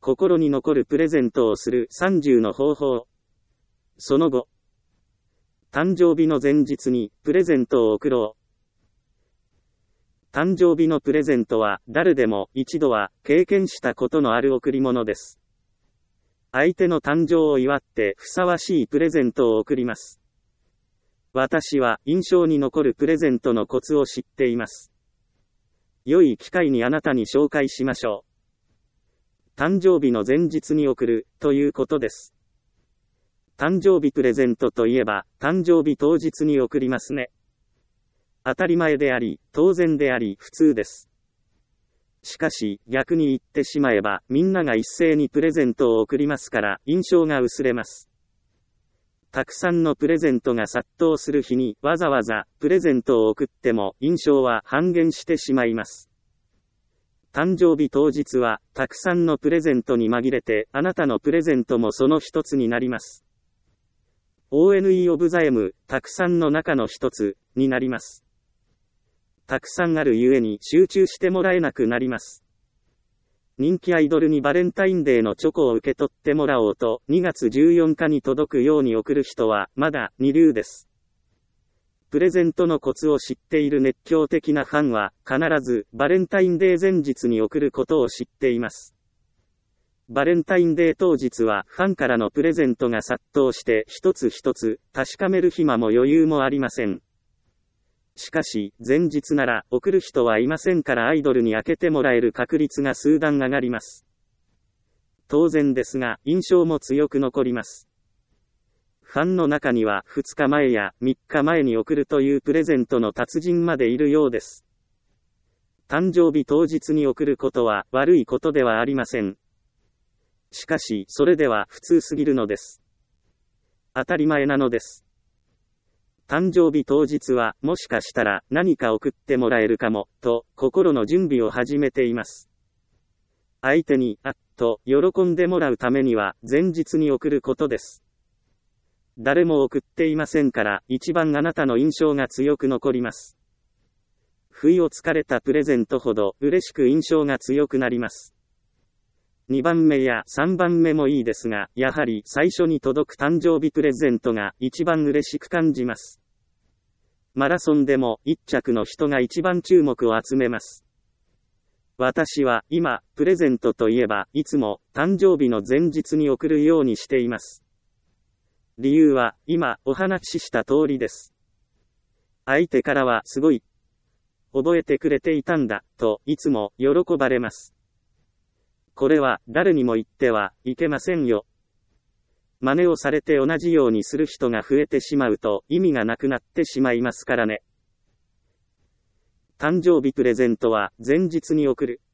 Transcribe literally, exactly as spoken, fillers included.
心に残るプレゼントをするさんじゅうの方法。その後、誕生日の前日にプレゼントを贈ろう。誕生日のプレゼントは誰でも一度は経験したことのある贈り物です。相手の誕生を祝ってふさわしいプレゼントを贈ります。私は印象に残るプレゼントのコツを知っています。良い機会にあなたに紹介しましょう。誕生日の前日に贈るということです。誕生日プレゼントといえば誕生日当日に贈りますね。当たり前であり、当然であり、普通です。しかし、逆に言ってしまえば、みんなが一斉にプレゼントを贈りますから、印象が薄れます。たくさんのプレゼントが殺到する日に、わざわざ、プレゼントを贈っても、印象は半減してしまいます。誕生日当日は、たくさんのプレゼントに紛れて、あなたのプレゼントもその一つになります。オーエヌイー オブザ M、たくさんの中の一つ、になります。たくさんあるゆえに集中してもらえなくなります。人気アイドルにバレンタインデーのチョコを受け取ってもらおうとにがつじゅうよっかに届くように送る人はまだ二流です。プレゼントのコツを知っている熱狂的なファンは必ずバレンタインデー前日に送ることを知っています。バレンタインデー当日はファンからのプレゼントが殺到して一つ一つ確かめる暇も余裕もありません。しかし、前日なら、送る人はいませんからアイドルに開けてもらえる確率が数段上がります。当然ですが、印象も強く残ります。ファンの中には、ふつかまえやみっかまえに送るというプレゼントの達人までいるようです。誕生日当日に送ることは、悪いことではありません。しかし、それでは普通すぎるのです。当たり前なのです。誕生日当日は、もしかしたら何か送ってもらえるかも、と、心の準備を始めています。相手に、あっと、喜んでもらうためには、前日に送ることです。誰も送っていませんから、一番あなたの印象が強く残ります。不意をつかれたプレゼントほど、嬉しく印象が強くなります。にばんめやさんばんめもいいですが、やはり最初に届く誕生日プレゼントが一番嬉しく感じます。マラソンでも一着の人が一番注目を集めます。私は今、プレゼントといえばいつも誕生日の前日に送るようにしています。理由は今お話しした通りです。相手からはすごい、覚えてくれていたんだ、といつも喜ばれます。これは誰にも言ってはいけませんよ。真似をされて同じようにする人が増えてしまうと意味がなくなってしまいますからね。誕生日プレゼントは前日に送る。